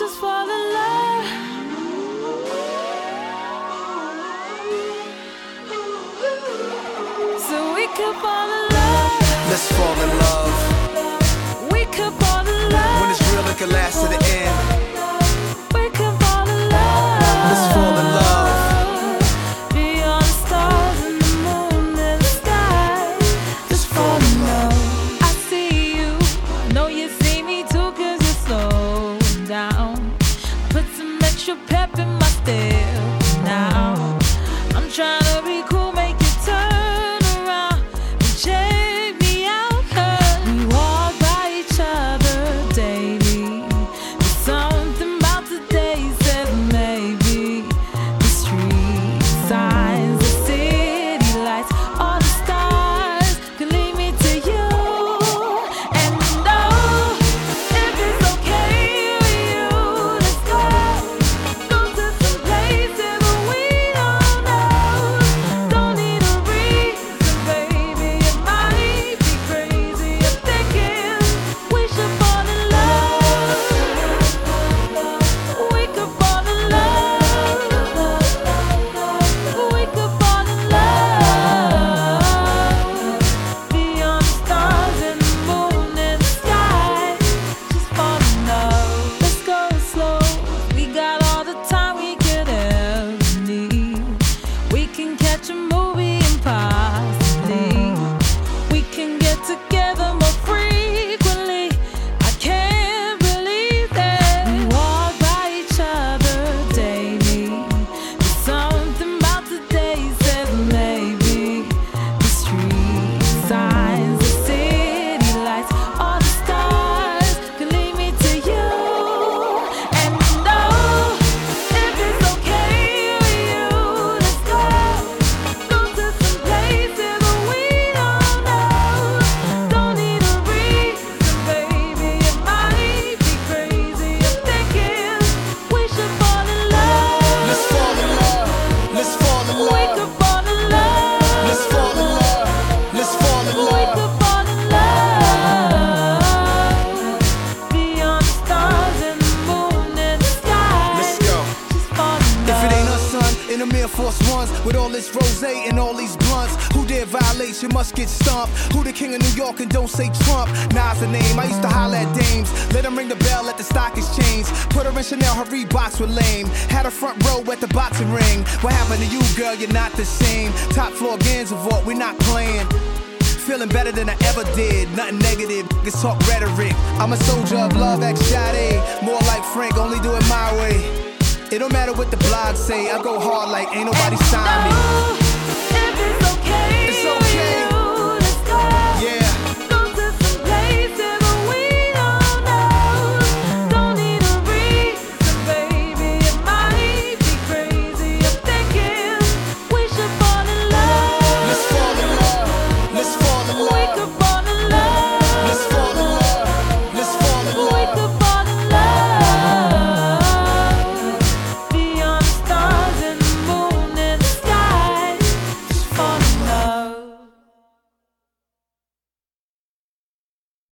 just fall in love. So we could fall in love. Let's fall in love. We could fall in love. When it's real, it can last to the end. We could fall in love. Let's fall in love. Beyond the stars and the moon and the sky. Just fall in love. I see you. I know you see me too, 'cause you're slowing down. Put some extra pep in my step now. I'm trying to be cool, make you turn around and check me out. 'Cause we walk by each other daily. There's something about today's that maybe the street signs, the city lights, all the stars can lead me to you. And if it's okay with you, let's go to some places that we don't know. Don't need a reason, baby. It might be crazy. I'm thinking we should fall in love. We could fall in love. We could fall in love. Beyond the stars and the moon and the sky. Just fall in love. Let's go slow. We got all the time we could ever need. We can catch a movie and possibly we can get together more frequently. I can't believe that we walk by each other daily. There's something about today's that maybe the street signs, the city lights, all the stars can lead me to you. And if it's okay with you, let's go to some places that we don't know. Don't need a reason, baby. It might be crazy. I'm thinking we should fall in love. Let's fall in love. Let's fall in We love. could fall in love. Let's fall in love. Let's fall in We love. could fall in love. Beyond the stars and the moon and the sky. Let's go. Just fall in love. If it ain't us, son, in the Air Force Ones with all this rosé and all these blunts, who dare violate, you must get stumped. Who the king of New York and don't say Trump? Nas the name, I used to holler at dames. Let him ring the bell at the stock exchange. Put her in Chanel, her Reeboks were lame. Had a front row at the boxing ring. What happened to you, girl? You're not the same. Top floor Gansevoort, we're not playing. Feeling better than I ever did. Nothing negative, niggas talk rhetoric. I'm a soldier of love, ex-Jade. More like Frank, only do it my way. It don't matter what the blogs say. I go hard like ain't nobody sign me.